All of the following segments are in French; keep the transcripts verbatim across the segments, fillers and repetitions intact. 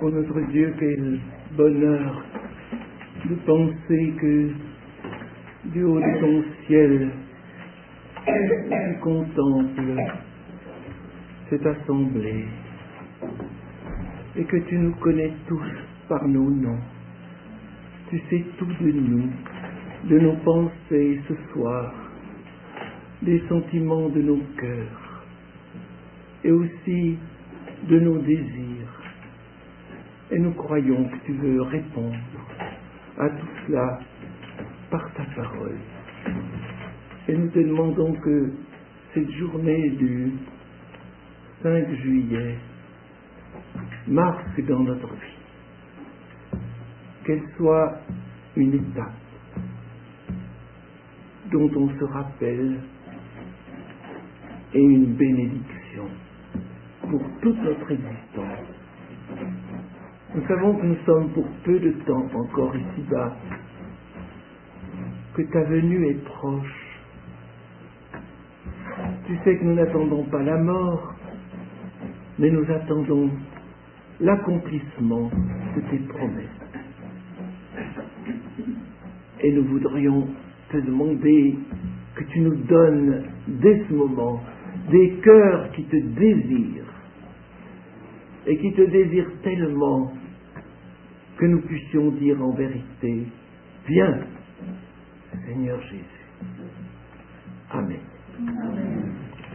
Oh notre Dieu, quel bonheur de penser que du haut de ton ciel, tu contemples cette assemblée et que tu nous connais tous par nos noms. Tu sais tout de nous, de nos pensées ce soir, des sentiments de nos cœurs et aussi de nos désirs. Et nous croyons que tu veux répondre à tout cela par ta parole. Et nous te demandons que cette journée du cinq juillet marque dans notre vie, qu'elle soit une étape dont on se rappelle et une bénédiction pour toute notre existence. Nous savons que nous sommes pour peu de temps encore ici-bas, que ta venue est proche. Tu sais que nous n'attendons pas la mort, mais nous attendons l'accomplissement de tes promesses. Et nous voudrions te demander que tu nous donnes dès ce moment des cœurs qui te désirent et qui te désirent tellement que nous puissions dire en vérité: viens, Seigneur Jésus. Amen. Amen.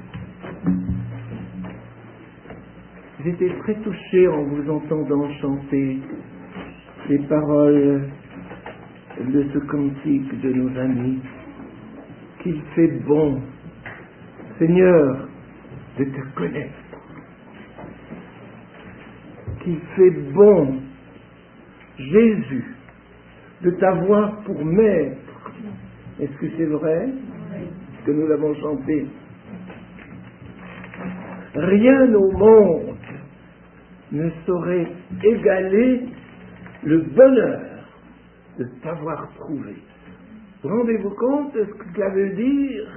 J'étais très touché en vous entendant chanter les paroles de ce cantique de nos amis, qu'il fait bon, Seigneur, de te connaître, qu'il fait bon, Jésus, de t'avoir pour maître. Est-ce que c'est vrai que nous l'avons chanté? Rien au monde ne saurait égaler le bonheur de t'avoir trouvé. Rendez-vous compte de ce que cela veut dire?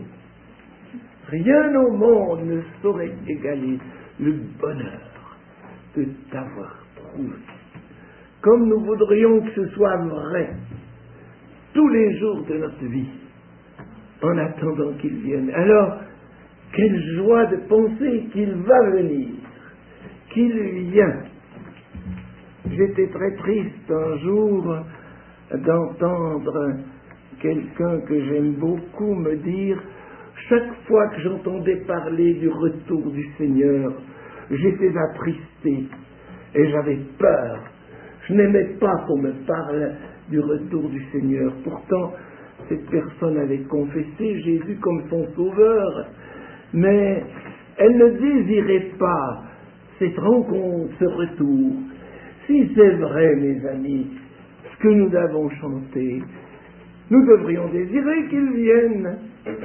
Rien au monde ne saurait égaler le bonheur de t'avoir trouvé. Comme nous voudrions que ce soit vrai tous les jours de notre vie, en attendant qu'il vienne. Alors, quelle joie de penser qu'il va venir, qu'il vient. J'étais très triste un jour d'entendre quelqu'un que j'aime beaucoup me dire: chaque fois que j'entendais parler du retour du Seigneur, j'étais attristé et j'avais peur. Je n'aimais pas qu'on me parle du retour du Seigneur. Pourtant, cette personne avait confessé Jésus comme son sauveur, mais elle ne désirait pas cette rencontre, ce retour. Si c'est vrai, mes amis, ce que nous avons chanté, nous devrions désirer qu'il vienne.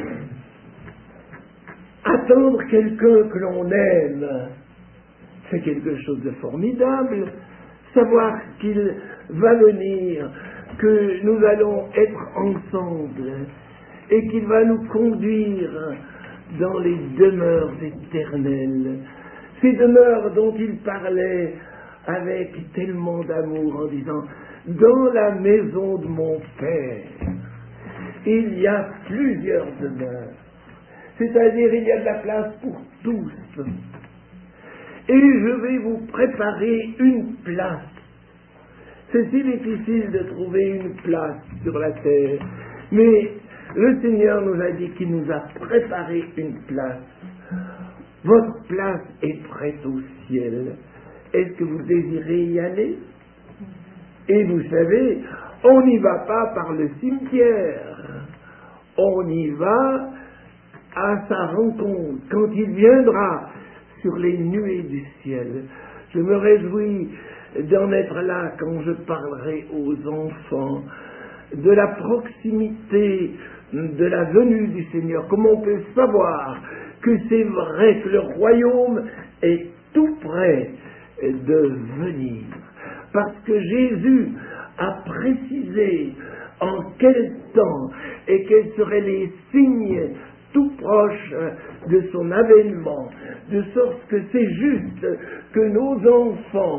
Attendre quelqu'un que l'on aime, c'est quelque chose de formidable. Savoir qu'il va venir, que nous allons être ensemble et qu'il va nous conduire dans les demeures éternelles. Ces demeures dont il parlait avec tellement d'amour en disant: dans la maison de mon Père, il y a plusieurs demeures. C'est-à-dire, il y a de la place pour tous. Et je vais vous préparer une place. C'est si difficile de trouver une place sur la terre. Mais le Seigneur nous a dit qu'il nous a préparé une place. Votre place est prête au ciel. Est-ce que vous désirez y aller? Et vous savez, on n'y va pas par le cimetière. On y va à sa rencontre, quand il viendra sur les nuées du ciel. Je me réjouis d'en être là quand je parlerai aux enfants de la proximité de la venue du Seigneur. Comment on peut savoir que c'est vrai que le royaume est tout près de venir? Parce que Jésus a précisé en quel temps et quels seraient les signes tout proches de son avènement, de sorte que c'est juste que nos enfants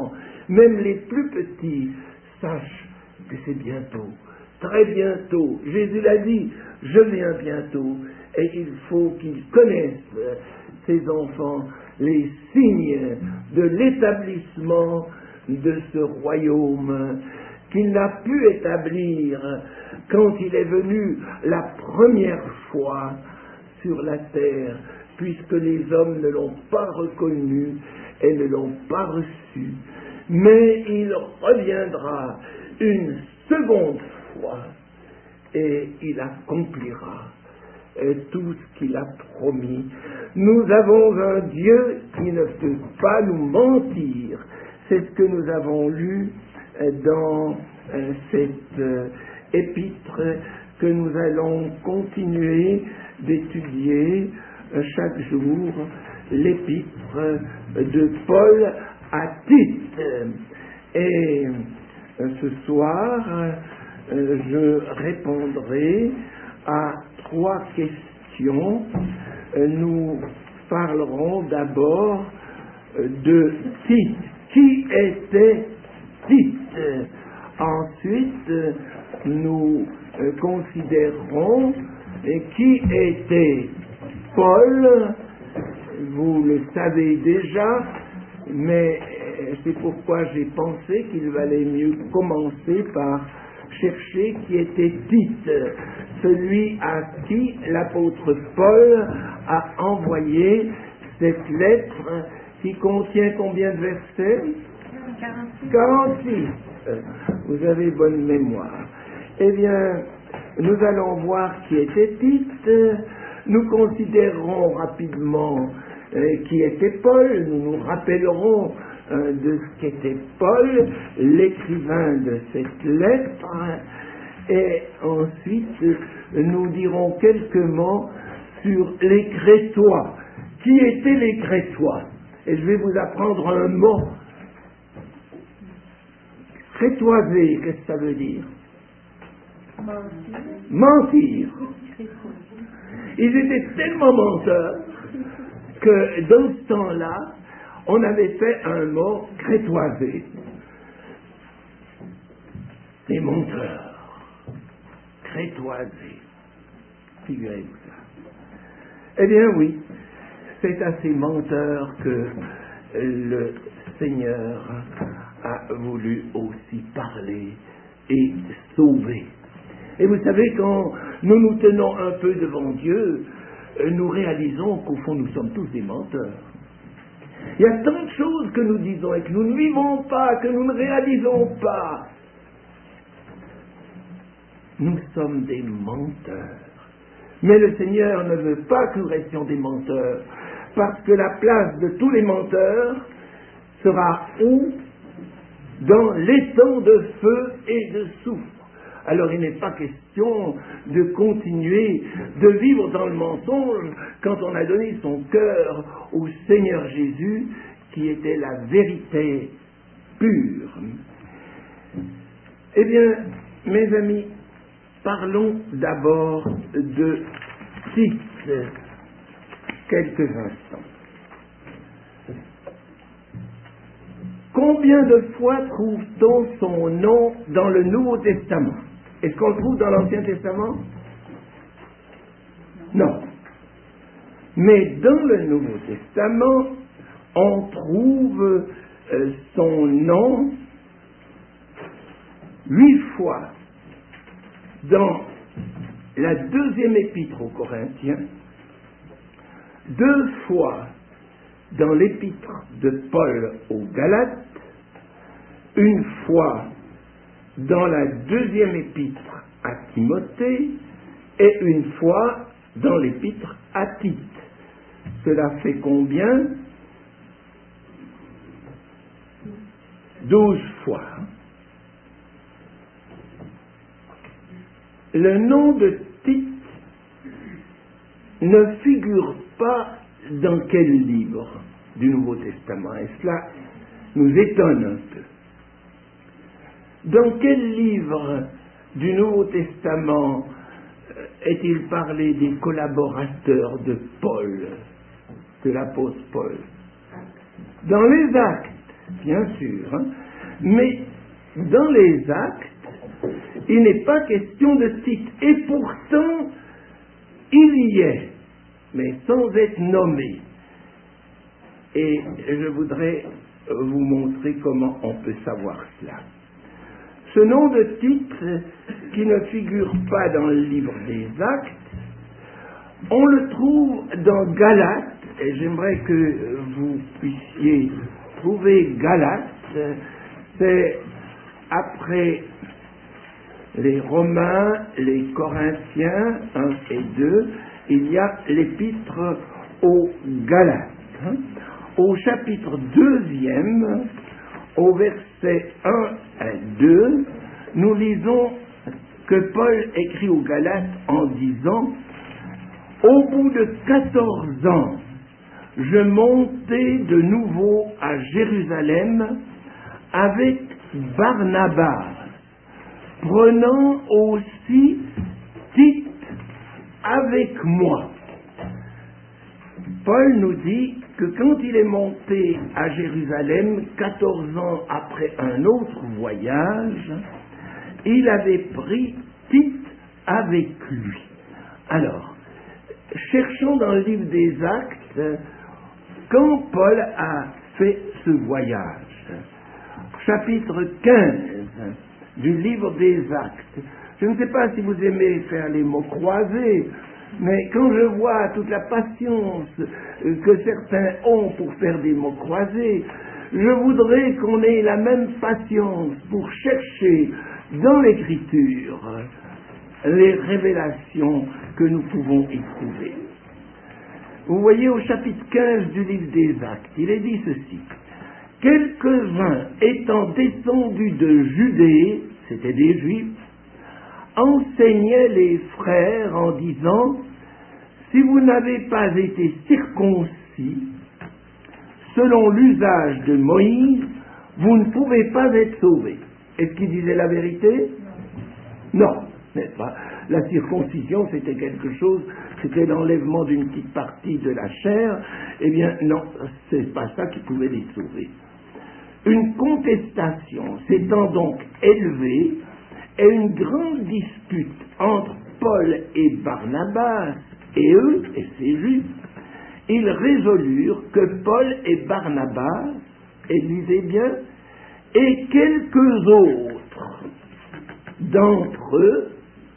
même les plus petits, sachent que c'est bientôt, très bientôt. Jésus l'a dit, je viens bientôt. Et il faut qu'ils connaissent, ces enfants, les signes de l'établissement de ce royaume qu'il n'a pu établir quand il est venu la première fois sur la terre, puisque les hommes ne l'ont pas reconnu et ne l'ont pas reçu. Mais il reviendra une seconde fois et il accomplira tout ce qu'il a promis. Nous avons un Dieu qui ne peut pas nous mentir. C'est ce que nous avons lu dans cette épître que nous allons continuer d'étudier chaque jour, l'épître de Paul à Tite. Et ce soir, je répondrai à trois questions. Nous parlerons d'abord de Tite. Qui était Tite? Ensuite, nous considérerons qui était Paul. Vous le savez déjà, mais c'est pourquoi j'ai pensé qu'il valait mieux commencer par chercher qui était Tite, celui à qui l'apôtre Paul a envoyé cette lettre qui contient combien de versets? quarante-six. Vous avez bonne mémoire. Eh bien, nous allons voir qui était Tite. Nous considérerons rapidement euh, qui était Paul. Nous nous rappellerons euh, de ce qu'était Paul, l'écrivain de cette lettre. Et ensuite, nous dirons quelques mots sur les Crétois. Qui étaient les Crétois? Et je vais vous apprendre un mot. Crétoiser, qu'est-ce que ça veut dire? Mentir. Mentir. Ils étaient tellement menteurs que dans ce temps-là, on avait fait un mot crétoiser. Des menteurs. Crétoiser. Figurez-vous ça. Eh bien oui, c'est à ces menteurs que le Seigneur a voulu aussi parler et sauver. Et vous savez, quand nous nous tenons un peu devant Dieu, nous réalisons qu'au fond nous sommes tous des menteurs. Il y a tant de choses que nous disons et que nous ne vivons pas, que nous ne réalisons pas. Nous sommes des menteurs. Mais le Seigneur ne veut pas que nous restions des menteurs, parce que la place de tous les menteurs sera où? Dans l'étang de feu et de soufre. Alors il n'est pas question de continuer de vivre dans le mensonge quand on a donné son cœur au Seigneur Jésus, qui était la vérité pure. Eh bien, mes amis, parlons d'abord de Tite, quelques instants. Combien de fois trouve-t-on son nom dans le Nouveau Testament? Est-ce qu'on le trouve dans l'Ancien Testament? Non. Mais dans le Nouveau Testament, on trouve euh, son nom huit fois dans la deuxième épître aux Corinthiens, deux fois dans l'épître de Paul aux Galates, une fois dans la deuxième épître à Timothée et une fois dans l'épître à Tite. Cela fait combien? Douze fois. Le nom de Tite ne figure pas dans quel livre du Nouveau Testament? Et cela nous étonne un peu. Dans quel livre du Nouveau Testament est-il parlé des collaborateurs de Paul, de l'apôtre Paul? Dans les Actes, bien sûr. Hein? Mais dans les Actes, il n'est pas question de Tite. Et pourtant, il y est, mais sans être nommé. Et je voudrais vous montrer comment on peut savoir cela. Ce nom de Tite, qui ne figure pas dans le livre des Actes, on le trouve dans Galates, et j'aimerais que vous puissiez trouver Galates. C'est après les Romains, les Corinthiens un et deux, il y a l'épître aux Galates. Hein? Au chapitre deuxième, au verset un à deux, nous lisons que Paul écrit aux Galates en disant « Au bout de quatorze ans, je montai de nouveau à Jérusalem avec Barnabas, prenant aussi Tite avec moi. » Paul nous dit que quand il est monté à Jérusalem, quatorze ans après un autre voyage, il avait pris Tite avec lui. Alors, cherchons dans le livre des Actes, quand Paul a fait ce voyage, chapitre quinze du livre des Actes. Je ne sais pas si vous aimez faire les mots croisés, mais quand je vois toute la patience que certains ont pour faire des mots croisés, je voudrais qu'on ait la même patience pour chercher dans l'Écriture les révélations que nous pouvons y trouver. Vous voyez au chapitre quinze du livre des Actes, il est dit ceci. Quelques-uns étant descendus de Judée, c'était des Juifs, enseignaient les frères en disant « Si vous n'avez pas été circoncis, selon l'usage de Moïse, vous ne pouvez pas être sauvés. » Est-ce qu'ils disaient la vérité? Non, n'est-ce pas? La circoncision, c'était quelque chose, c'était l'enlèvement d'une petite partie de la chair. Eh bien, non, c'est pas ça qui pouvait les sauver. Une contestation s'étant donc élevée, et une grande dispute entre Paul et Barnabas, et eux, et ces Juifs, ils résolurent que Paul et Barnabas, et lisez bien, et quelques autres d'entre eux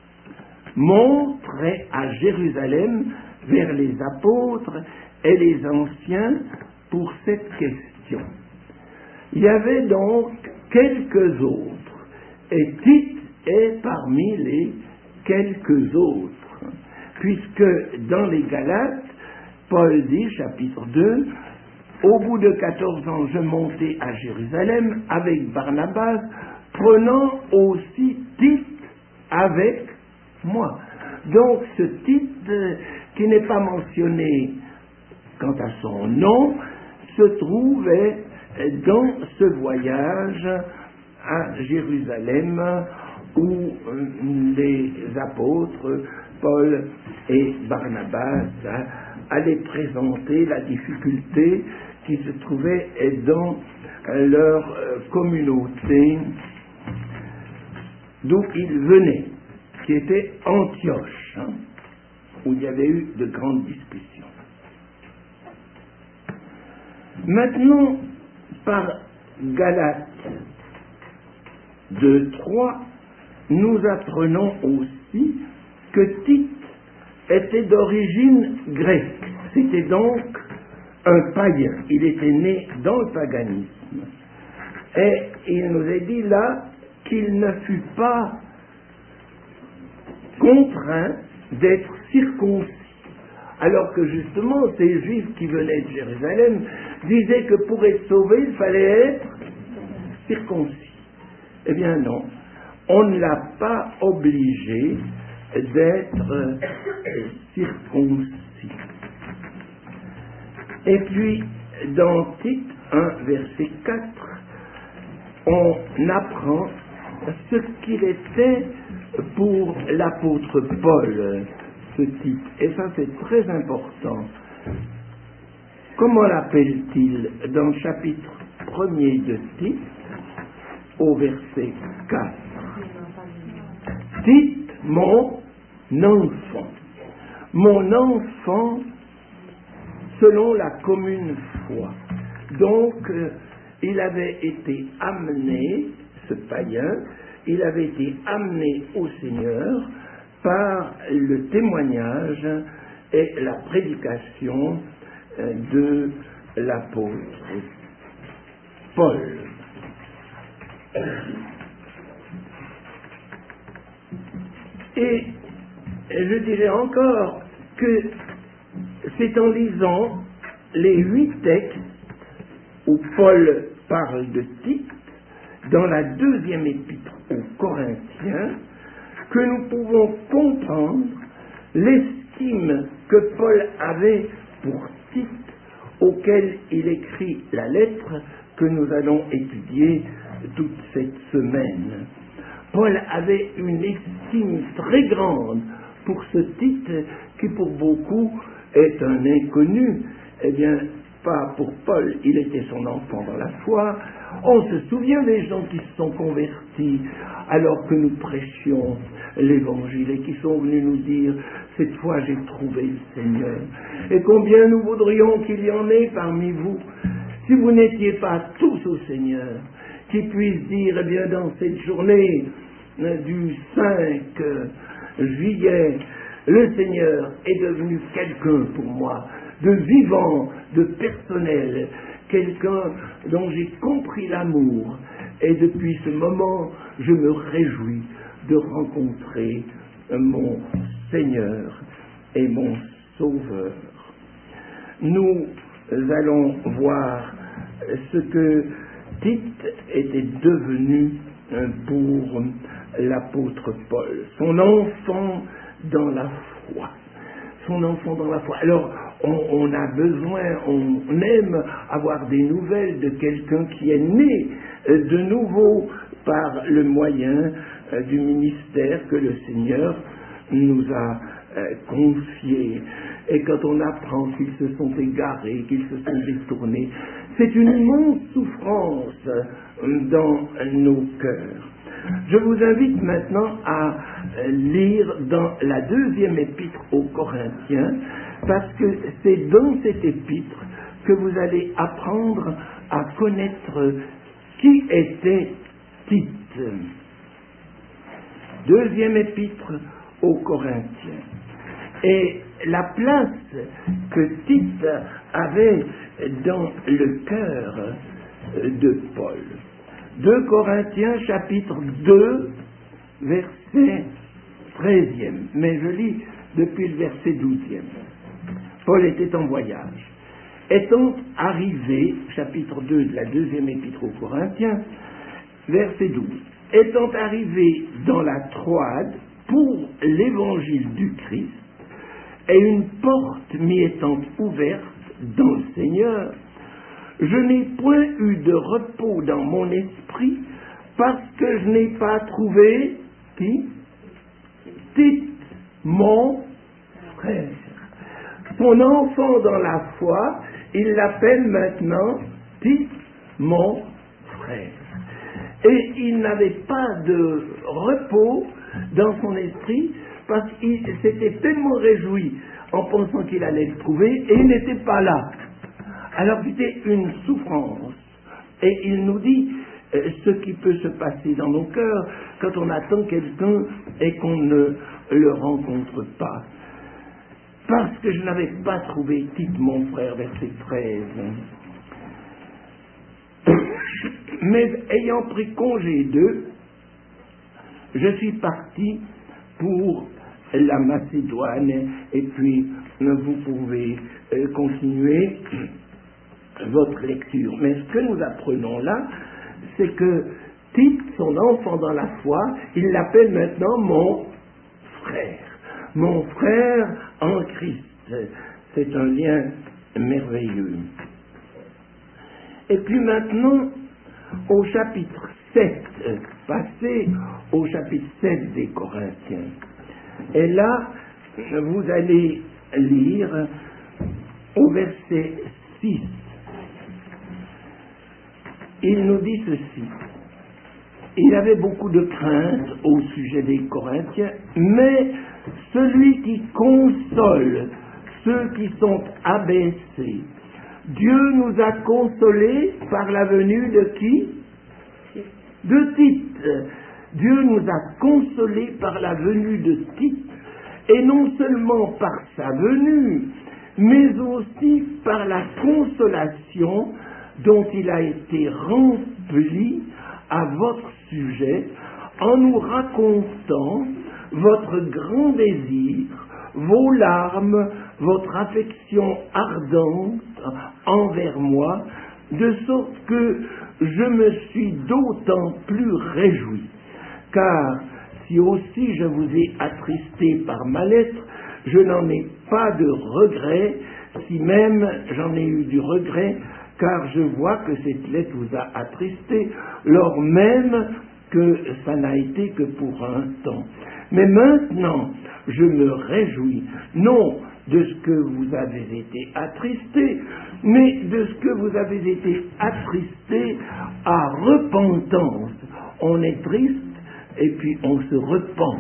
monteraient à Jérusalem vers les apôtres et les anciens pour cette question. Il y avait donc quelques autres, et Tite est parmi les quelques autres, puisque dans les Galates, Paul dit, chapitre deux, « Au bout de quatorze ans, je montai à Jérusalem avec Barnabas, prenant aussi Tite avec moi. » Donc ce Tite, euh, qui n'est pas mentionné quant à son nom, se trouvait dans ce voyage à Jérusalem où euh, les apôtres Paul et Barnabas hein, allaient présenter la difficulté qui se trouvait dans leur euh, communauté d'où ils venaient, qui était Antioche, hein, où il y avait eu de grandes discussions. Maintenant, par Galates deux trois, nous apprenons aussi que Tite était d'origine grecque. C'était donc un païen. Il était né dans le paganisme. Et il nous est dit là qu'il ne fut pas contraint d'être circoncis. Alors que justement, ces Juifs qui venaient de Jérusalem disaient que pour être sauvés, il fallait être circoncis. Eh bien non, on ne l'a pas obligé d'être euh, circoncis. Et puis, dans Tite un, verset quatre, on apprend ce qu'il était pour l'apôtre Paul, ce Tite. Et ça, c'est très important. Comment l'appelle-t-il dans le chapitre premier de Tite? au verset quatre. Tite, mon enfant. Mon enfant selon la commune foi. Donc, euh, il avait été amené, ce païen, il avait été amené au Seigneur par le témoignage et la prédication euh, de l'apôtre Paul. Et je dirais encore que c'est en lisant les huit textes où Paul parle de Tite, dans la deuxième épître aux Corinthiens, que nous pouvons comprendre l'estime que Paul avait pour Tite, auquel il écrit la lettre que nous allons étudier toute cette semaine. Paul avait une estime très grande pour ce Tite qui pour beaucoup est un inconnu. Eh bien, pas pour Paul, il était son enfant dans la foi. On se souvient des gens qui se sont convertis alors que nous prêchions l'évangile et qui sont venus nous dire « Cette fois j'ai trouvé le Seigneur ». Et combien nous voudrions qu'il y en ait parmi vous, si vous n'étiez pas tous au Seigneur, qui puissent dire, eh bien, dans cette journée du cinq juillet, le Seigneur est devenu quelqu'un pour moi, de vivant, de personnel, quelqu'un dont j'ai compris l'amour. Et depuis ce moment, je me réjouis de rencontrer mon Seigneur et mon Sauveur. Nous allons voir ce que Tite était devenu pour l'apôtre Paul, son enfant dans la foi. Son enfant dans la foi. Alors, on, on a besoin, on aime avoir des nouvelles de quelqu'un qui est né de nouveau par le moyen du ministère que le Seigneur nous a confié. Et quand on apprend qu'ils se sont égarés, qu'ils se sont détournés, c'est une immense souffrance dans nos cœurs. Je vous invite maintenant à lire dans la deuxième épître aux Corinthiens, parce que c'est dans cette épître que vous allez apprendre à connaître qui était Tite. Deuxième épître aux Corinthiens. Et la place que Tite avait dans le cœur de Paul. deux Corinthiens chapitre deux, verset treizième. Mais je lis depuis le verset douzième. Paul était en voyage. Étant arrivé, chapitre deux de la deuxième épître aux Corinthiens, verset douze. Étant arrivé dans la Troade pour l'évangile du Christ, et une porte m'y étant ouverte dans le Seigneur, je n'ai point eu de repos dans mon esprit, parce que je n'ai pas trouvé qui? Tite, mon frère. Son enfant dans la foi, il l'appelle maintenant Tite, mon frère. Et il n'avait pas de repos dans son esprit, parce qu'il s'était tellement réjoui en pensant qu'il allait le trouver, et il n'était pas là. Alors c'était une souffrance. Et il nous dit euh, ce qui peut se passer dans nos cœurs quand on attend quelqu'un et qu'on ne le rencontre pas. Parce que je n'avais pas trouvé Tite, mon frère, verset treize. Mais ayant pris congé d'eux, je suis parti pour la Macédoine, et puis vous pouvez euh, continuer votre lecture. Mais ce que nous apprenons là, c'est que Tite, son enfant dans la foi, il l'appelle maintenant mon frère. Mon frère en Christ. C'est un lien merveilleux. Et puis maintenant, au chapitre sept, passé au chapitre sept des Corinthiens. Et là, vous allez lire au verset six. Il nous dit ceci. il avait beaucoup de crainte au sujet des Corinthiens, mais celui qui console ceux qui sont abaissés, Dieu nous a consolés par la venue de qui? De Tite. Dieu nous a consolés par la venue de Tite, et non seulement par sa venue, mais aussi par la consolation dont il a été rempli à votre sujet, en nous racontant votre grand désir, vos larmes, votre affection ardente envers moi, de sorte que je me suis d'autant plus réjoui. Car si aussi je vous ai attristé par ma lettre, je n'en ai pas de regret, si même j'en ai eu du regret, car je vois que cette lettre vous a attristé, lors même que ça n'a été que pour un temps. Mais maintenant, je me réjouis, non de ce que vous avez été attristé, mais de ce que vous avez été attristé à repentance. On est triste et puis on se repent.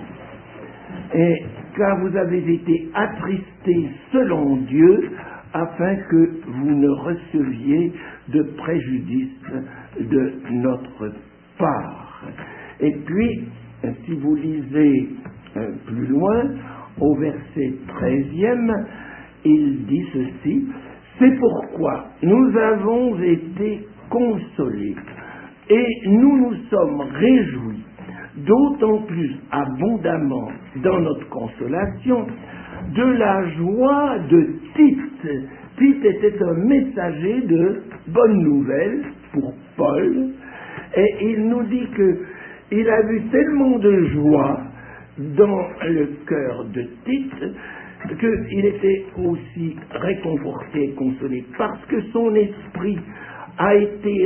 Et car vous avez été attristé selon Dieu, afin que vous ne receviez de préjudice de notre part. Et puis, si vous lisez euh, plus loin, au verset treizième, il dit ceci: c'est pourquoi nous avons été consolés et nous nous sommes réjouis d'autant plus abondamment dans notre consolation de la joie de Tite. Tite était un messager de bonnes nouvelles pour Paul, et il nous dit que il a vu tellement de joie dans le cœur de Tite qu'il était aussi réconforté et consolé parce que son esprit a été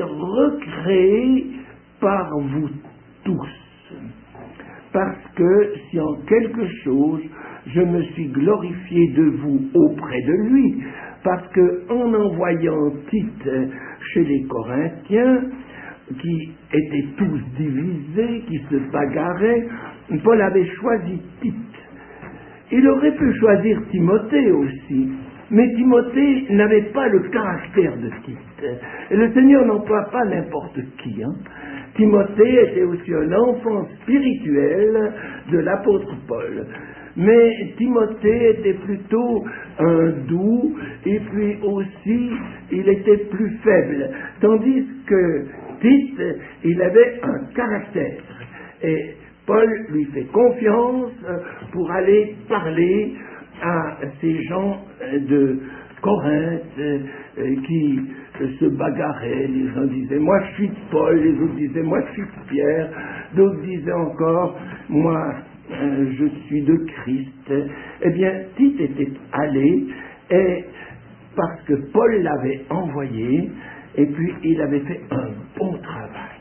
recréé par vous tous. Parce que si en quelque chose je me suis glorifié de vous auprès de lui, parce que en envoyant Tite chez les Corinthiens, qui étaient tous divisés, qui se bagarraient, Paul avait choisi Tite. Il aurait pu choisir Timothée aussi, mais Timothée n'avait pas le caractère de Tite. Et le Seigneur n'emploie pas n'importe qui. Hein. Timothée était aussi un enfant spirituel de l'apôtre Paul. Mais Timothée était plutôt un doux, et puis aussi, il était plus faible. Tandis que Tite, il avait un caractère. Et Paul lui fait confiance pour aller parler à ces gens de Corinthe qui se bagarraient. Les uns disaient, moi je suis Paul, les autres disaient, moi je suis Pierre, d'autres disaient encore, moi euh, je suis de Christ. Eh bien, Tite était allé, et parce que Paul l'avait envoyé, et puis il avait fait un bon travail,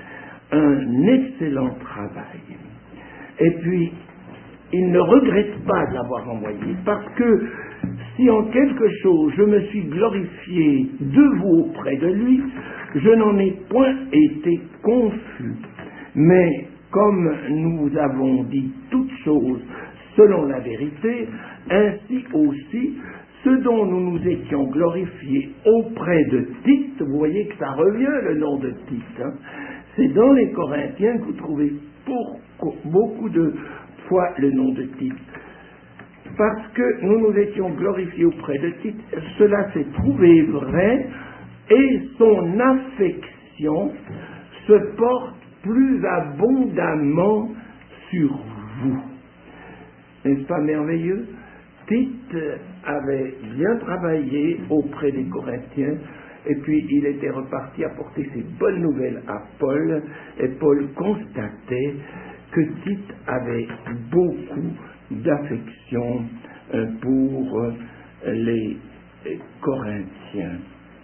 un excellent travail. Et puis, il ne regrette pas de l'avoir envoyé, parce que si en quelque chose je me suis glorifié de vous auprès de lui, je n'en ai point été confus. Mais comme nous avons dit toutes choses selon la vérité, ainsi aussi ce dont nous nous étions glorifiés auprès de Tite, vous voyez que ça revient le nom de Tite, hein, c'est dans les Corinthiens que vous trouvez pour beaucoup de fois le nom de Tite. Parce que nous nous étions glorifiés auprès de Tite, cela s'est trouvé vrai, et son affection se porte plus abondamment sur vous. N'est-ce pas merveilleux? Tite avait bien travaillé auprès des Corinthiens, et puis il était reparti apporter ses bonnes nouvelles à Paul, et Paul constatait que Tite avait beaucoup d'affection euh, pour euh, les Corinthiens.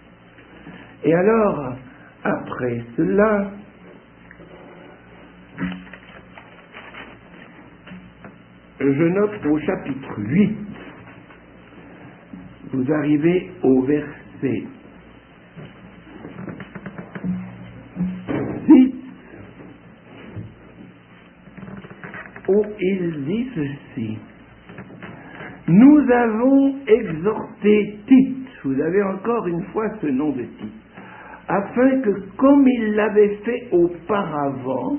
Et alors, après cela, je note au chapitre huit, vous arrivez au verset six, où il dit ceci. Nous avons exhorté Tite, vous avez encore une fois ce nom de Tite, afin que, comme il l'avait fait auparavant,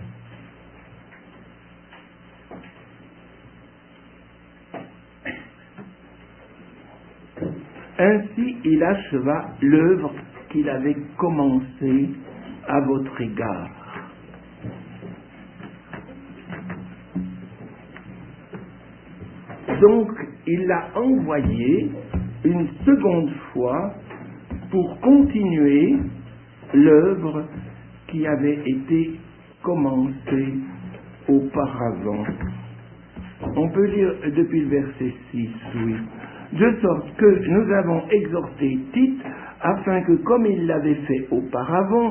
ainsi il acheva l'œuvre qu'il avait commencée à votre égard. Donc, il l'a envoyé une seconde fois pour continuer l'œuvre qui avait été commencée auparavant. On peut lire depuis le verset six, oui. De sorte que nous avons exhorté Tite, afin que, comme il l'avait fait auparavant,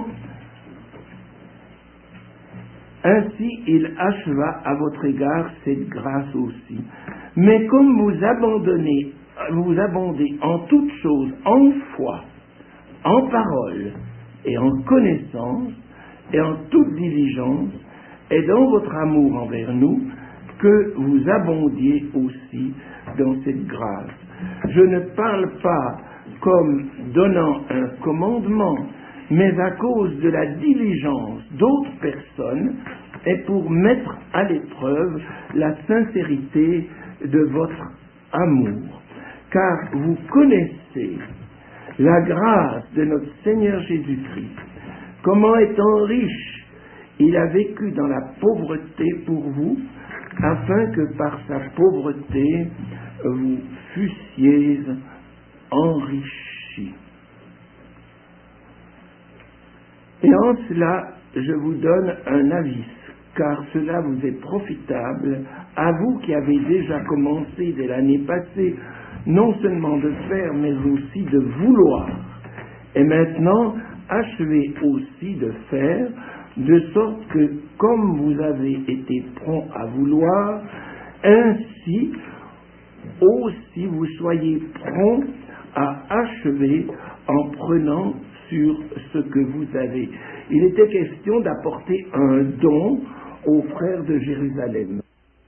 ainsi il acheva à votre égard cette grâce aussi. Mais comme vous abandonnez, vous abondez en toutes choses, en foi, en parole et en connaissance, et en toute diligence, et dans votre amour envers nous, que vous abondiez aussi dans cette grâce. Je ne parle pas comme donnant un commandement, mais à cause de la diligence d'autres personnes, et pour mettre à l'épreuve la sincérité de votre amour. Car vous connaissez la grâce de notre Seigneur Jésus-Christ, comment étant riche, il a vécu dans la pauvreté pour vous, afin que par sa pauvreté, vous fussiez enrichis. Et en cela, je vous donne un avis, car cela vous est profitable, à vous qui avez déjà commencé dès l'année passée, non seulement de faire, mais aussi de vouloir. Et maintenant, achevez aussi de faire, de sorte que, comme vous avez été prompt à vouloir, ainsi aussi vous soyez prompt à achever en prenant sur ce que vous avez. Il était question d'apporter un don aux frères de Jérusalem.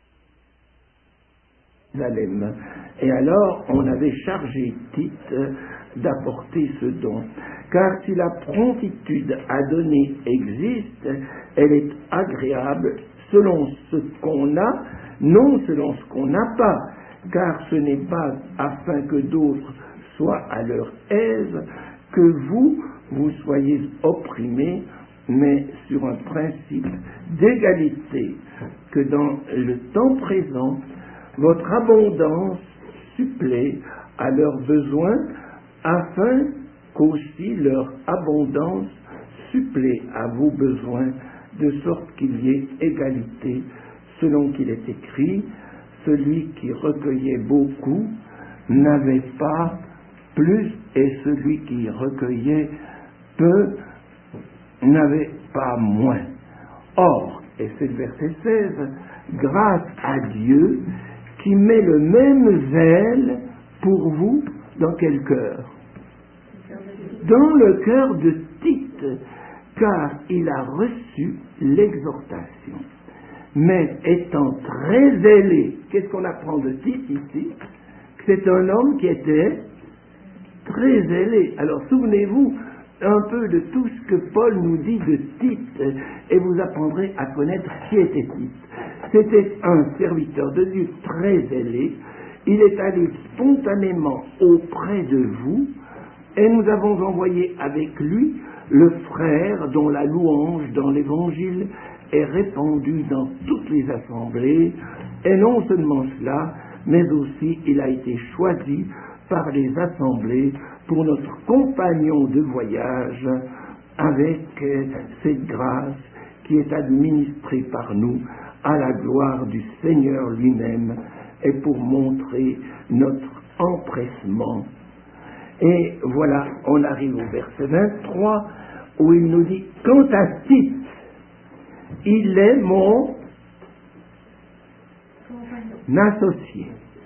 Et alors, on avait chargé Tite d'apporter ce don. Car si la promptitude à donner existe, elle est agréable selon ce qu'on a, non selon ce qu'on n'a pas, car ce n'est pas afin que d'autres soient à leur aise que vous, vous soyez opprimés, mais sur un principe d'égalité, que dans le temps présent, votre abondance supplée à leurs besoins, afin qu'aussi leur abondance supplée à vos besoins, de sorte qu'il y ait égalité, selon qu'il est écrit, celui qui recueillait beaucoup n'avait pas plus, et celui qui recueillait peu n'avait pas moins. Or, et c'est le verset seize, grâce à Dieu qui met le même zèle pour vous dans quel cœur? Dans le cœur de Tite, car il a reçu l'exhortation. Mais étant très zélé, qu'est-ce qu'on apprend de Tite ici? C'est un homme qui était très zélé. Alors souvenez-vous un peu de tout ce que Paul nous dit de Tite, et vous apprendrez à connaître qui était Tite. C'était un serviteur de Dieu très zélé. Il est allé spontanément auprès de vous, et nous avons envoyé avec lui le frère dont la louange dans l'Évangile est répandue dans toutes les assemblées, et non seulement cela, mais aussi il a été choisi par les assemblées pour notre compagnon de voyage avec cette grâce qui est administrée par nous à la gloire du Seigneur lui-même et pour montrer notre empressement. Et voilà, on arrive au verset vingt-trois où il nous dit, quant à Tite, il est mon associé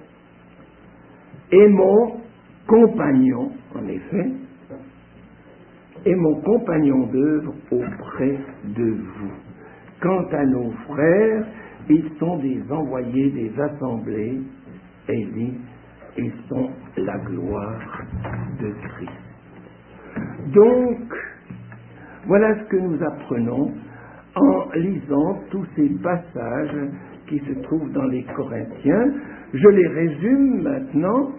et mon compagnon, en effet, et mon compagnon d'œuvre auprès de vous. Quant à nos frères ils sont des envoyés des assemblées, et il dit, ils sont la gloire de Christ. Donc, voilà ce que nous apprenons en lisant tous ces passages qui se trouvent dans les Corinthiens. Je les résume maintenant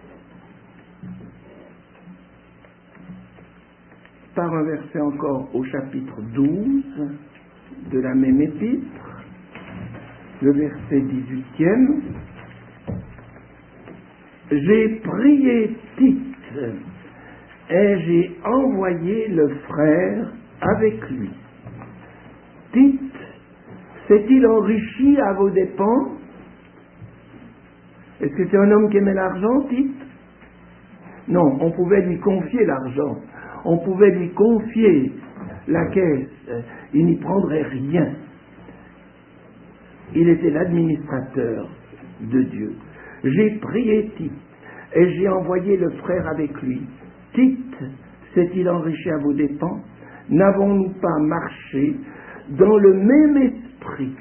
par un verset encore au chapitre douze de la même épître, le verset dix-huitième. J'ai prié Tite et j'ai envoyé le frère avec lui. Tite s'est-il enrichi à vos dépens? Est-ce que c'est un homme qui aimait l'argent, Tite? Non, on pouvait lui confier l'argent. On pouvait lui confier la caisse. Il n'y prendrait rien. Il était l'administrateur de Dieu. J'ai prié Tite et j'ai envoyé le frère avec lui. Tite s'est-il enrichi à vos dépens? N'avons-nous pas marché dans le même esprit?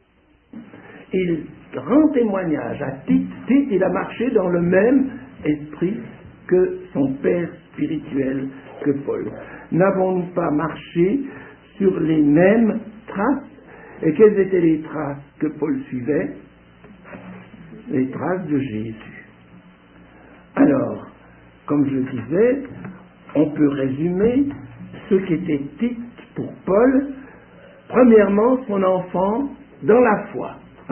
Il rend témoignage à Tite. Tite, il a marché dans le même esprit que son père spirituel, que Paul. N'avons-nous pas marché sur les mêmes traces? Et quelles étaient les traces que Paul suivait? Les traces de Jésus. Alors, comme je disais, on peut résumer ce qu'était Tite pour Paul. Premièrement, son enfant dans la foi.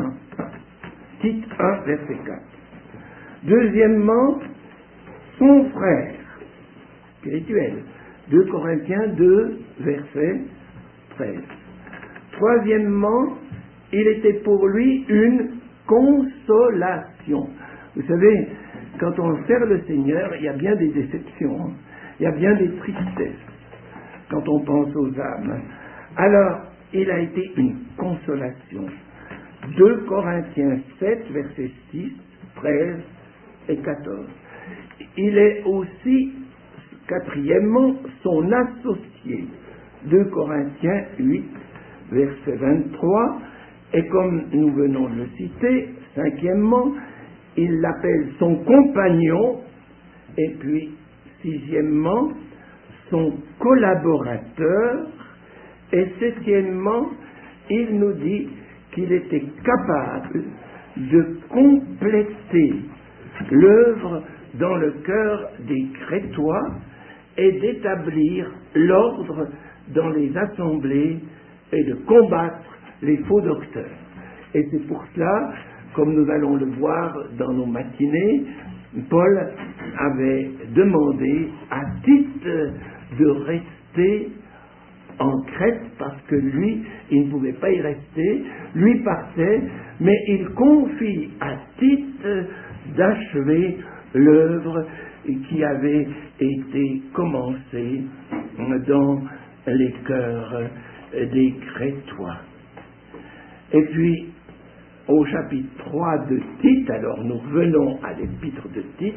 Tite un, verset quatre. Deuxièmement, son frère spirituel. deux Corinthiens deux, verset treize. Troisièmement, il était pour lui une consolation. Vous savez, quand on sert le Seigneur, il y a bien des déceptions, hein. Il y a bien des tristesses quand on pense aux âmes. Alors, il a été une consolation. deux Corinthiens sept, versets six, treize et quatorze. Il est aussi, quatrièmement, son associé. deux Corinthiens huit, verset vingt-trois. Et comme nous venons de le citer, cinquièmement, il l'appelle son compagnon. Et puis, sixièmement, son collaborateur. Et septièmement, il nous dit qu'il était capable de compléter l'œuvre dans le cœur des Crétois et d'établir l'ordre dans les assemblées et de combattre les faux docteurs. Et c'est pour cela, comme nous allons le voir dans nos matinées, Paul avait demandé à Tite de rester en Crète parce que lui, il ne pouvait pas y rester, lui partait, mais il confie à Tite d'achever l'œuvre qui avait été commencée dans les cœurs des Crétois. Et puis, au chapitre trois de Tite, alors nous revenons à l'épître de Tite,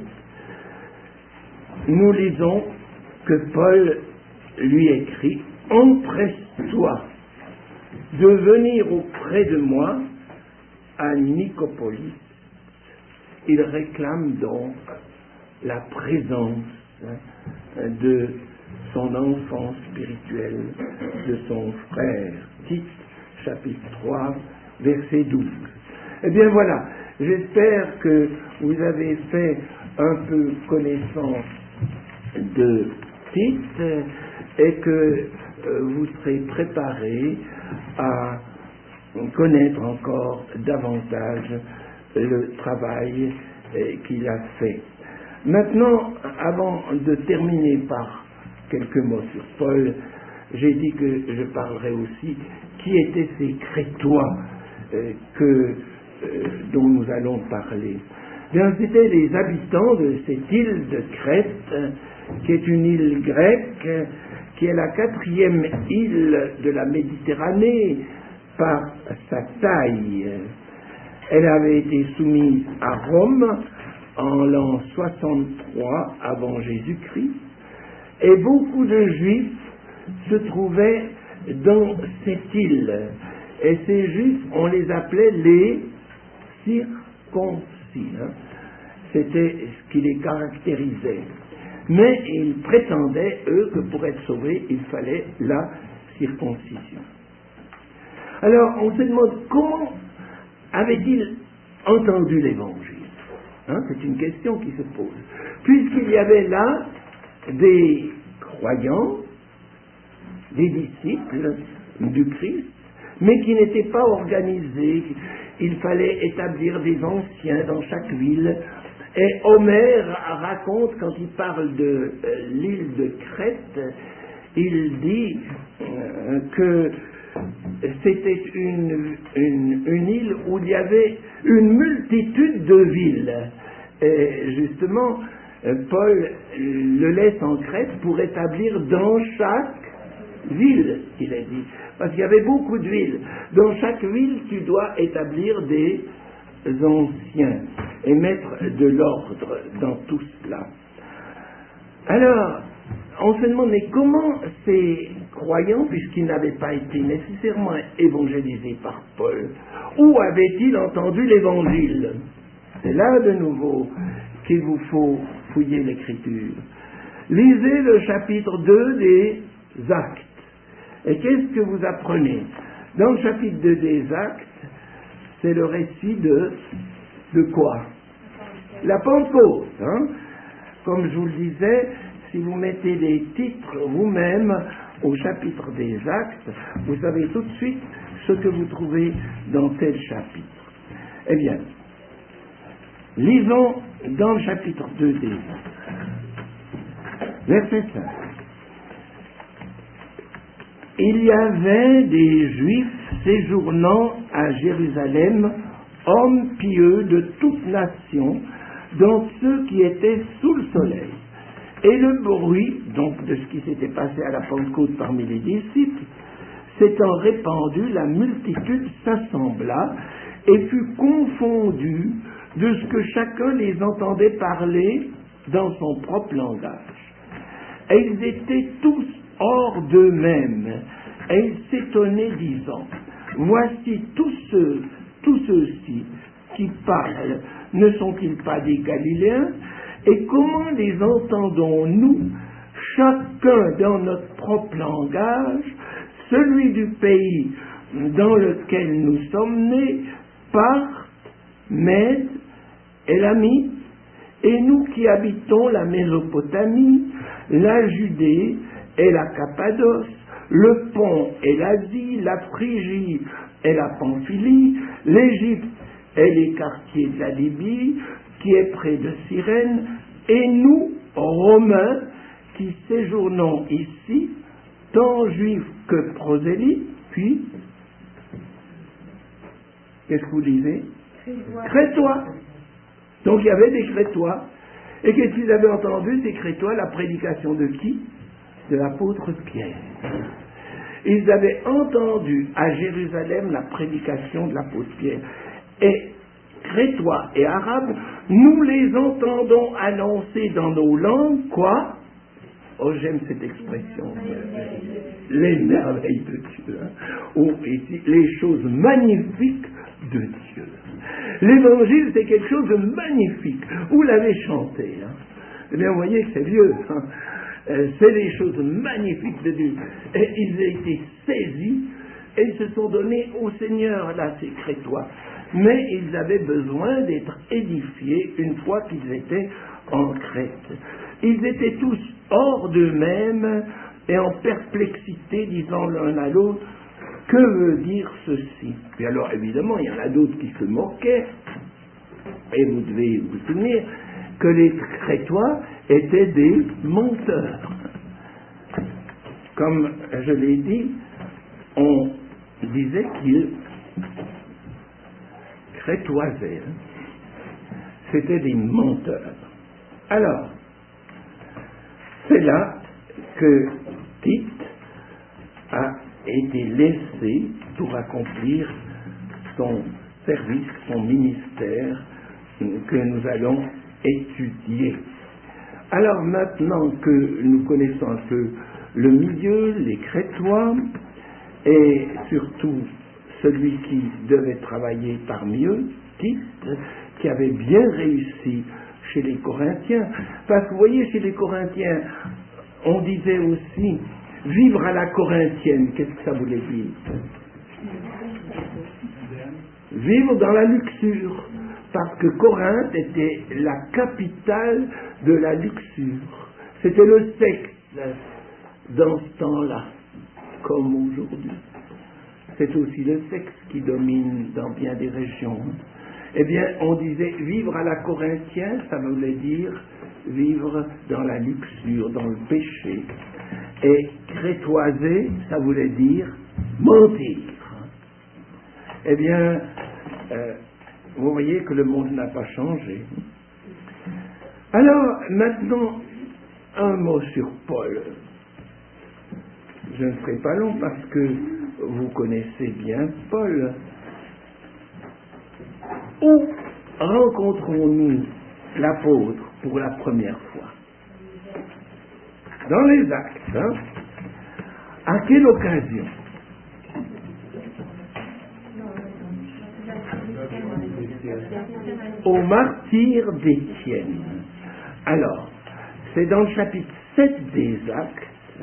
nous lisons que Paul lui écrit « Empresse-toi de venir auprès de moi à Nicopolis ». Il réclame donc la présence de son enfant spirituel, de son frère. Tite, chapitre trois, verset douze. Eh bien voilà, j'espère que vous avez fait un peu connaissance de Tite et que euh, vous serez préparés à connaître encore davantage le travail euh, qu'il a fait. Maintenant, avant de terminer par quelques mots sur Paul, j'ai dit que je parlerai aussi qui étaient ces Crétois euh, que, euh, dont nous allons parler. Bien, c'étaient les habitants de cette île de Crète, euh, qui est une île grecque, euh, qui est la quatrième île de la Méditerranée par sa taille. Elle avait été soumise à Rome en l'an soixante-trois avant Jésus-Christ, et beaucoup de Juifs se trouvaient dans cette île Et ces juifs, on les appelait les circoncis. Hein. C'était ce qui les caractérisait. Mais ils prétendaient, eux, que pour être sauvés, il fallait la circoncision. Alors, on se demande comment avaient-ils entendu l'Évangile, hein, c'est une question qui se pose. Puisqu'il y avait là des croyants, des disciples du Christ, mais qui n'étaient pas organisés. Il fallait établir des anciens dans chaque ville. Et Homère raconte, quand il parle de euh, l'île de Crète, il dit euh, que c'était une, une, une île où il y avait une multitude de villes. Et justement, Paul le laisse en Crète pour établir dans chaque ville, il a dit. Parce qu'il y avait beaucoup de villes. Dans chaque ville, tu dois établir des anciens et mettre de l'ordre dans tout cela. Alors, on se demande, mais comment ces croyants, puisqu'ils n'avaient pas été nécessairement évangélisés par Paul, où avaient-ils entendu l'évangile? C'est là de nouveau qu'il vous faut fouiller l'écriture. Lisez le chapitre deux des Actes. Et qu'est-ce que vous apprenez? Dans le chapitre deux des Actes, c'est le récit de, de quoi? La Pentecôte. Hein? Comme je vous le disais, si vous mettez des titres vous-même au chapitre des Actes, vous savez tout de suite ce que vous trouvez dans tel chapitre. Eh bien, lisons dans le chapitre deux des Actes, verset cinq. Il y avait des Juifs séjournant à Jérusalem, hommes pieux de toute nation, dont ceux qui étaient sous le soleil. Et le bruit, donc, de ce qui s'était passé à la Pentecôte parmi les disciples, s'étant répandu, la multitude s'assembla et fut confondue de ce que chacun les entendait parler dans son propre langage. Et ils étaient tous hors d'eux-mêmes, et ils s'étonnaient, disant, voici tous ceux, tous ceux-ci qui parlent, ne sont-ils pas des Galiléens? Et comment les entendons-nous, chacun dans notre propre langage, celui du pays dans lequel nous sommes nés, par Mède, Élamite, et nous qui habitons la Mésopotamie, la Judée et la Cappadoce, le Pont et l'Asie, la Phrygie et la Pamphylie, l'Égypte et les quartiers de la Libye, qui est près de Cyrène, et nous, Romains, qui séjournons ici, tant juifs que prosélytes, puis, qu'est-ce que vous lisez? Crétois. Crétois. Donc il y avait des Crétois. Et qu'est-ce qu'ils avaient entendu, ces Crétois? La prédication de qui? De l'apôtre Pierre. Ils avaient entendu à Jérusalem la prédication de l'apôtre Pierre. Et Crétois et Arabes, nous les entendons annoncer dans nos langues, quoi? Oh, j'aime cette expression. Les merveilles de Dieu. Hein? Ou ici, les choses magnifiques de Dieu. L'évangile, c'est quelque chose de magnifique. Vous l'avez chanté. Hein? Eh bien, vous voyez que c'est vieux. Hein? C'est les choses magnifiques de Dieu. Et ils ont été saisis et ils se sont donnés au Seigneur, là, ces Crétois. Mais ils avaient besoin d'être édifiés une fois qu'ils étaient en Crète. Ils étaient tous hors d'eux-mêmes et en perplexité, disant l'un à l'autre, que veut dire ceci? Puis alors, évidemment, il y en a d'autres qui se moquaient. Et vous devez vous souvenir que les Crétois étaient des menteurs. Comme je l'ai dit, on disait qu'ils crétoisaient. C'était des menteurs. Alors, c'est là que Tite a été laissé pour accomplir son service, son ministère que nous allons étudier. Alors maintenant que nous connaissons un peu le milieu, les Crétois, et surtout celui qui devait travailler parmi eux, Tite, qui avait bien réussi chez les Corinthiens. Parce que vous voyez, chez les Corinthiens, on disait aussi vivre à la corinthienne. Qu'est-ce que ça voulait dire? Vivre dans la luxure. Parce que Corinthe était la capitale de la luxure. C'était le sexe dans ce temps-là, comme aujourd'hui. C'est aussi le sexe qui domine dans bien des régions. Eh bien, on disait vivre à la corinthienne, ça voulait dire vivre dans la luxure, dans le péché. Et crétoiser, ça voulait dire mentir. Eh bien, euh, vous voyez que le monde n'a pas changé. Alors, maintenant, un mot sur Paul. Je ne serai pas long parce que vous connaissez bien Paul. Où rencontrons-nous l'apôtre pour la première fois? Dans les Actes. Hein? À quelle occasion? Au martyre d'Étienne. Alors, c'est dans le chapitre sept des Actes.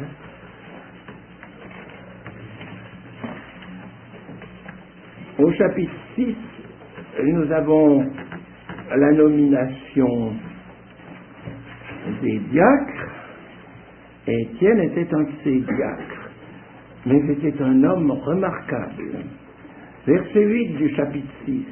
Au chapitre six, nous avons la nomination des diacres. Étienne était un de ces diacres, mais c'était un homme remarquable. Verset huit du chapitre six.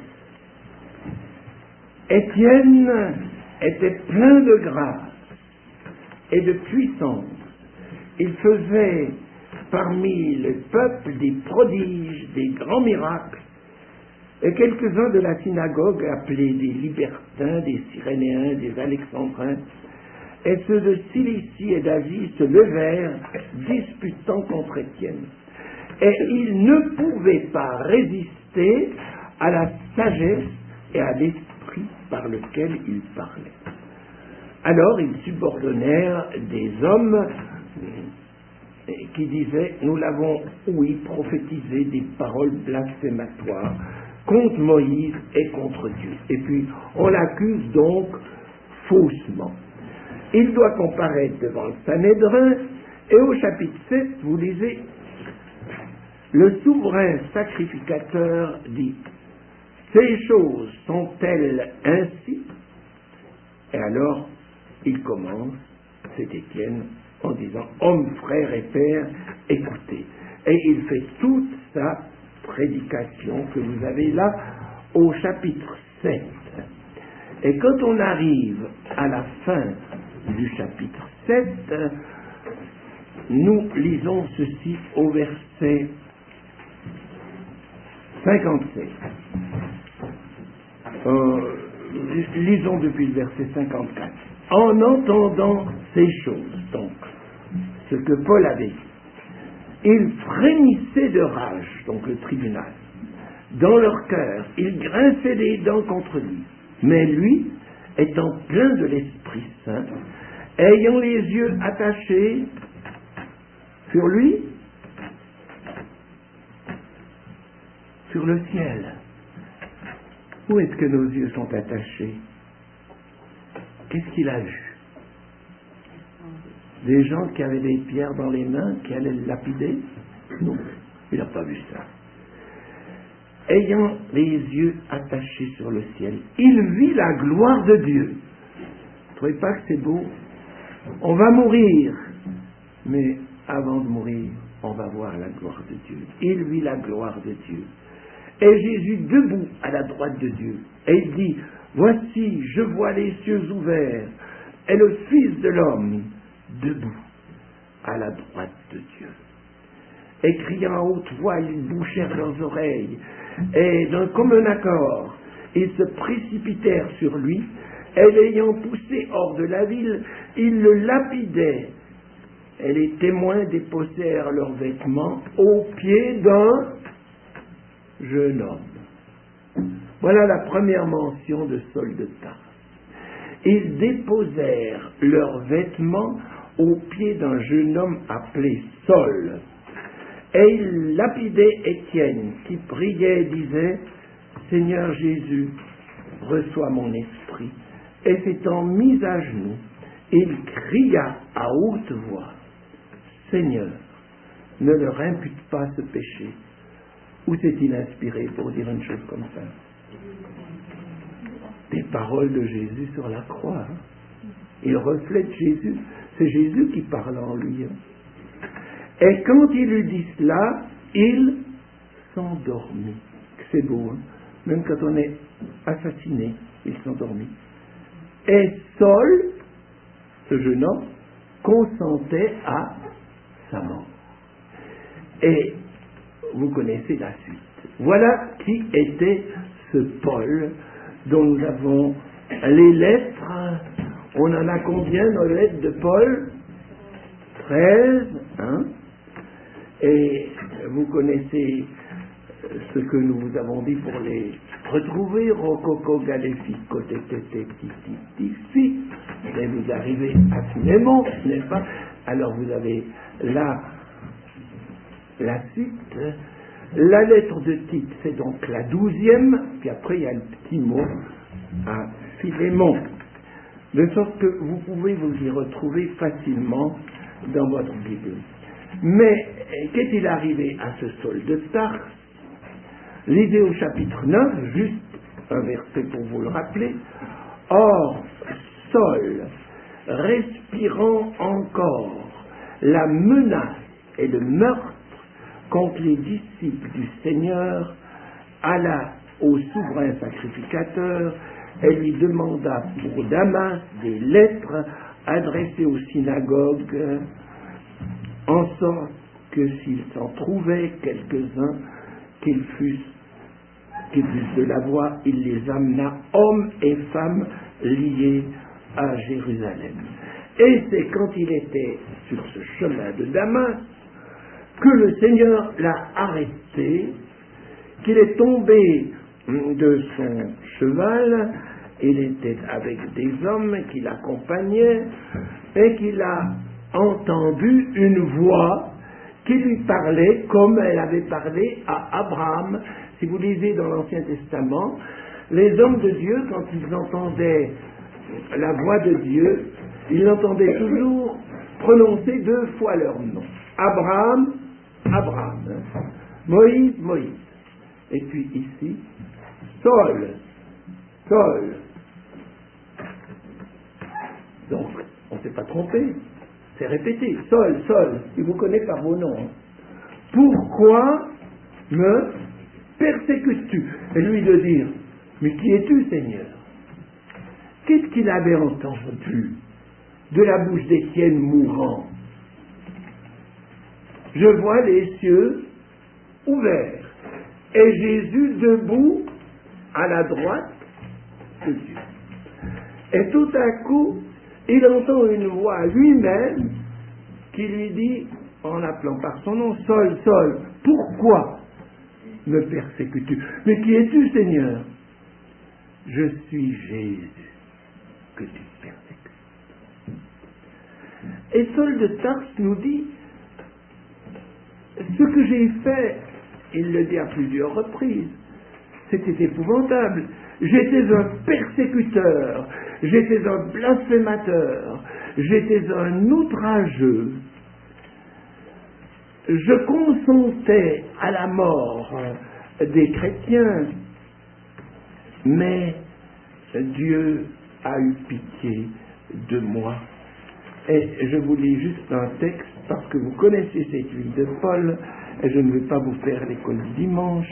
Étienne était plein de grâce et de puissance. Il faisait parmi le peuple des prodiges, des grands miracles. Et quelques-uns de la synagogue, appelés des libertins, des cyrénéens, des alexandrins, et ceux de Cilicie et d'Asie se levèrent, disputant contre Étienne. Et ils ne pouvaient pas résister à la sagesse et à l'esprit par lequel il parlait. Alors ils subordonnèrent des hommes qui disaient: nous l'avons, oui, prophétisé des paroles blasphématoires contre Moïse et contre Dieu. Et puis on l'accuse donc faussement. Il doit comparaître devant le Sanhédrin, et au chapitre sept, vous lisez: le souverain sacrificateur dit: ces choses sont-elles ainsi? Et alors, il commence, c'est Étienne, en disant: homme, frère et père, écoutez. Et il fait toute sa prédication que vous avez là au chapitre sept. Et quand on arrive à la fin du chapitre sept, nous lisons ceci au verset cinquante-sept. Euh, lisons depuis le verset cinquante-quatre. En entendant ces choses, donc, ce que Paul avait dit, ils frémissaient de rage, donc le tribunal. Dans leur cœur, ils grinçaient des dents contre lui. Mais lui, étant plein de l'Esprit Saint, ayant les yeux attachés sur lui, sur le ciel. Où est-ce que nos yeux sont attachés? Qu'est-ce qu'il a vu? Des gens qui avaient des pierres dans les mains, qui allaient le lapider? Non, il n'a pas vu ça. Ayant les yeux attachés sur le ciel, il vit la gloire de Dieu. Vous ne trouvez pas que c'est beau? On va mourir, mais avant de mourir, on va voir la gloire de Dieu. Il vit la gloire de Dieu. Et Jésus debout à la droite de Dieu. Et il dit: voici, je vois les cieux ouverts, et le Fils de l'homme debout à la droite de Dieu. Et criant à haute voix, ils bouchèrent leurs oreilles, et d'un commun accord, ils se précipitèrent sur lui, et l'ayant poussé hors de la ville, ils le lapidaient. Et les témoins déposèrent leurs vêtements aux pieds d'un jeune homme. Voilà la première mention de Saul de Tarse. Ils déposèrent leurs vêtements aux pieds d'un jeune homme appelé Saul. Et il lapidait Étienne, qui priait et disait, Seigneur Jésus, reçois mon esprit. Et s'étant mis à genoux, il cria à haute voix, Seigneur, ne leur impute pas ce péché. Où s'est-il inspiré pour dire une chose comme ça? Des paroles de Jésus sur la croix. Hein? Il reflète Jésus. C'est Jésus qui parle en lui. Hein? Et quand il eut dit cela, il s'endormit. C'est beau, hein? Même quand on est assassiné, il s'endormit. Et Saul, ce jeune homme, consentait à sa mort. Et vous connaissez la suite. Voilà qui était ce Paul dont nous avons les lettres. On en a combien dans les lettres de Paul? treize, hein? Et vous connaissez ce que nous vous avons dit pour les retrouver, rococo, galéfico, tététététététété, et vous arrivez à Philémon, n'est-ce pas? Alors vous avez là la suite. La lettre de Tite, c'est donc la douzième, puis après il y a le petit mot à Philémon. De sorte que vous pouvez vous y retrouver facilement dans votre Bible. Mais qu'est-il arrivé à ce Saul de Tarse? Lisez au chapitre neuf, juste un verset pour vous le rappeler. Or, Saul, respirant encore la menace et le meurtre contre les disciples du Seigneur, alla au souverain sacrificateur et lui demanda pour Damas des lettres adressées aux synagogues, en sorte que s'il s'en trouvait quelques-uns qu'ils fussent, qu'ils fussent de la voie, il les amena, hommes et femmes liés à Jérusalem. Et c'est quand il était sur ce chemin de Damas que le Seigneur l'a arrêté, qu'il est tombé de son cheval, il était avec des hommes qui l'accompagnaient, et qu'il a entendu une voix qui lui parlait comme elle avait parlé à Abraham. Si vous lisez dans l'Ancien Testament, les hommes de Dieu, quand ils entendaient la voix de Dieu, ils l'entendaient toujours prononcer deux fois leur nom. Abraham, Abraham. Moïse, Moïse. Et puis ici, Saul, Saul. Donc, on ne s'est pas trompé. C'est répété. Saul, Saul. Il vous connaît par vos noms. Pourquoi me persécutes-tu? Et lui de dire, mais qui es-tu, Seigneur? Qu'est-ce qu'il avait entendu de la bouche d'Étienne mourant? Je vois les cieux ouverts et Jésus debout à la droite de Dieu. Et tout à coup, il entend une voix lui-même qui lui dit, en appelant par son nom, Saul, Saul, pourquoi me persécutes-tu? Mais qui es-tu, Seigneur? Je suis Jésus que tu persécutes. Et Saul de Tarse nous dit, ce que j'ai fait, il le dit à plusieurs reprises, c'était épouvantable. J'étais un persécuteur, j'étais un blasphémateur, j'étais un outrageux. Je consentais à la mort des chrétiens, mais Dieu a eu pitié de moi. Et je vous lis juste un texte, parce que vous connaissez cette huile de Paul, et je ne vais pas vous faire l'école du dimanche.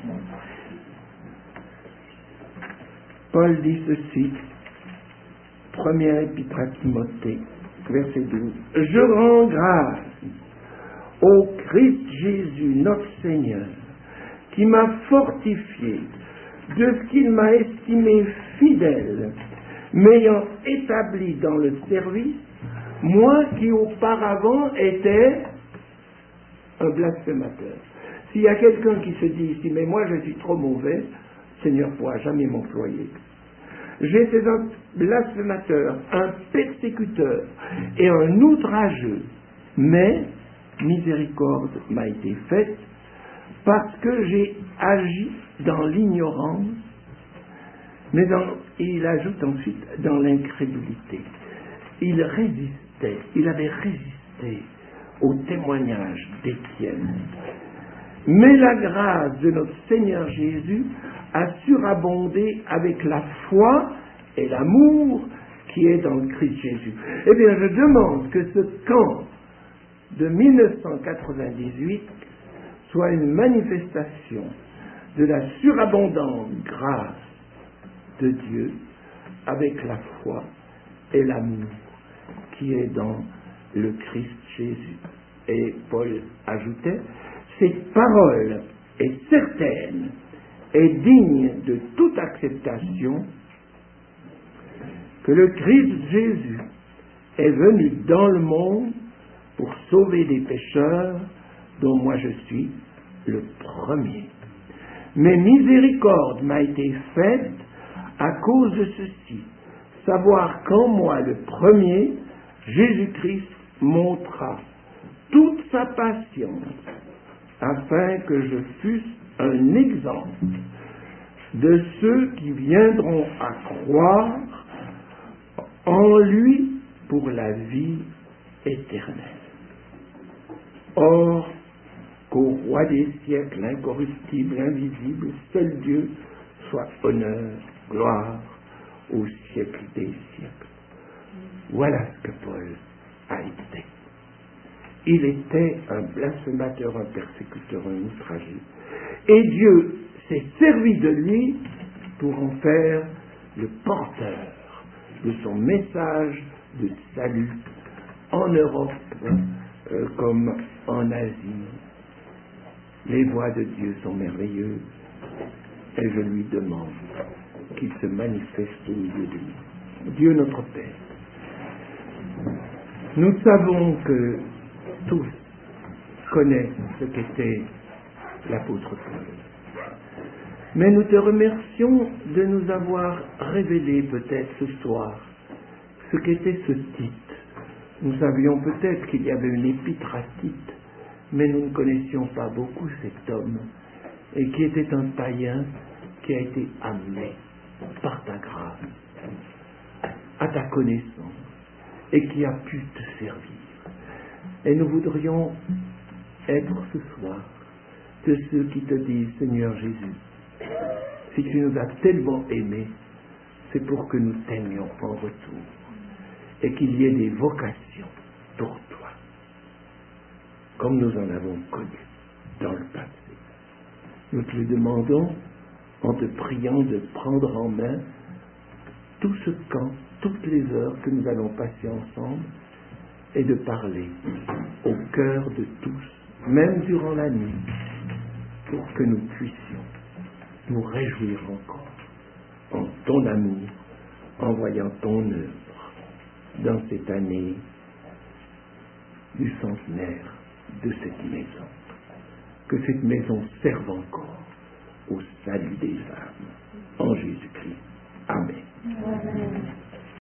Paul dit ceci, première épître à Timothée, verset douze. Je rends grâce au Christ Jésus, notre Seigneur, qui m'a fortifié de ce qu'il m'a estimé fidèle, m'ayant établi dans le service, moi qui auparavant étais un blasphémateur. S'il y a quelqu'un qui se dit ici, mais moi je suis trop mauvais, le Seigneur ne pourra jamais m'employer. J'étais un blasphémateur, un persécuteur et un outrageux, mais miséricorde m'a été faite parce que j'ai agi dans l'ignorance, mais dans, il ajoute ensuite dans l'incrédulité. Il résistait, il avait résisté au témoignage d'Étienne. Mais la grâce de notre Seigneur Jésus a surabondé avec la foi et l'amour qui est dans le Christ Jésus. Eh bien, je demande que ce camp de mille neuf cent quatre-vingt-dix-huit soit une manifestation de la surabondante grâce de Dieu avec la foi et l'amour qui est dans le Christ Jésus. Et Paul ajoutait, cette parole est certaine et digne de toute acceptation que le Christ Jésus est venu dans le monde pour sauver les pécheurs, dont moi je suis le premier. Mais miséricorde m'a été faite à cause de ceci, savoir qu'en moi le premier, Jésus-Christ montra toute sa patience, afin que je fusse un exemple de ceux qui viendront à croire en lui pour la vie éternelle. Or, qu'au roi des siècles, incorruptible, invisible, seul Dieu, soit honneur, gloire, au siècle des siècles. Voilà ce que Paul a été. Il était un blasphémateur, un persécuteur, un outragé. Et Dieu s'est servi de lui pour en faire le porteur de son message de salut en Europe euh, comme en Asie. Les voies de Dieu sont merveilleuses et je lui demande qu'il se manifeste au milieu de nous. Dieu notre Père, nous savons que tous connaissent ce qu'était l'apôtre Paul. Mais nous te remercions de nous avoir révélé peut-être ce soir ce qu'était ce Tite. Nous savions peut-être qu'il y avait une épître à Tite, mais nous ne connaissions pas beaucoup cet homme, et qui était un païen qui a été amené par ta grâce à ta connaissance et qui a pu te servir. Et nous voudrions être ce soir de ceux qui te disent, Seigneur Jésus, si tu nous as tellement aimés, c'est pour que nous t'aimions en retour et qu'il y ait des vocations pour toi, comme nous en avons connu dans le passé. Nous te le demandons en te priant de prendre en main tout ce camp, toutes les heures que nous allons passer ensemble et de parler au cœur de tous, même durant la nuit, pour que nous puissions nous réjouir encore en ton amour, en voyant ton œuvre dans cette année du centenaire de cette maison. Que cette maison serve encore au salut des âmes. En Jésus-Christ. Amen. Amen.